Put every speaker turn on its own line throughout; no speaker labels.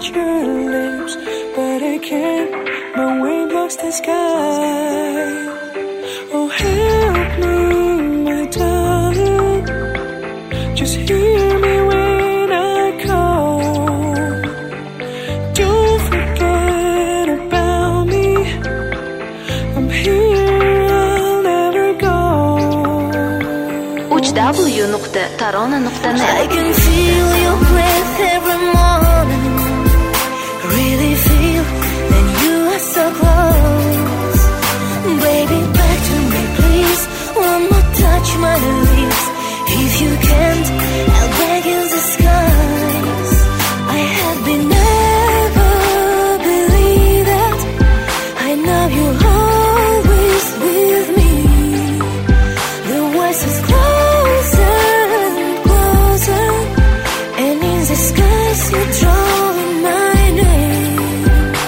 touch your lips, but I can't. My way blocks the sky. Oh, help me, my darling. Just hear me when I call. Don't forget about me. I'm here, I'll never go.
www.tarona.net
I can feel your breath every morning. Really feel that you are so close. Baby, back to me, please. One more touch, my lips. If you can't, I'll beg in the skies. I have been never believe that. I know you're always with me. The voice is closer and closer, and in the skies you're drawing my name.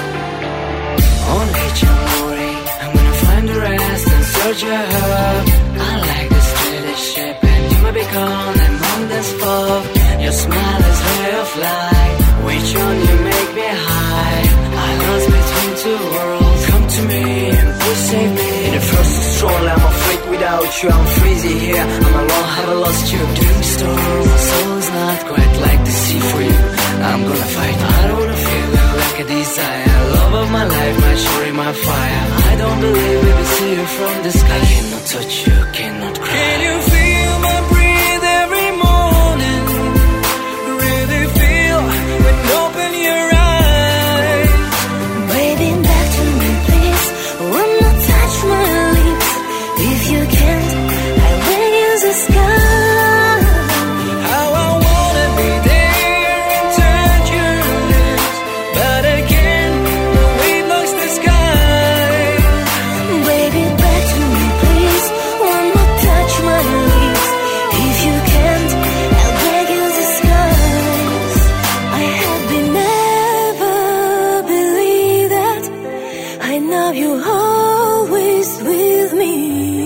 On each and worry, I'm gonna find the rest and search your heart. I like this steady ship, and you might be calm among this fog. Your smile is ray of light, which on you make me high. I lost between two worlds. Come to me and please save me. In the first stroll, I'm afraid without you. I'm freezing here. I'm alone, have I lost you? During the storm, my soul is not quite like the sea for you. I'm gonna fight. I don't wanna feel like a desire. Love of my life, my story, my fire. I don't believe we will see you from the sky. I cannot touch you, cannot cry. Can you feel my breathe every morning? Really feel when you open your eyes.
Baby, back to me, please. One more touch, my lips. If you can't, I'll beg in the sky.
How I wanna be there and touch your lips, but I can't. The wind blocks the sky.
Baby, back to me, please. One more touch, my lips. If you can't, I'll beg in the skies. I have been never believe that. I know you're always with me.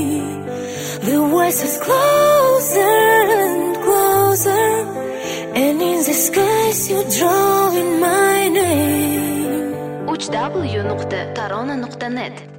The voice is closer and closer, and in the skies you're drawing my name.
www.tarona.net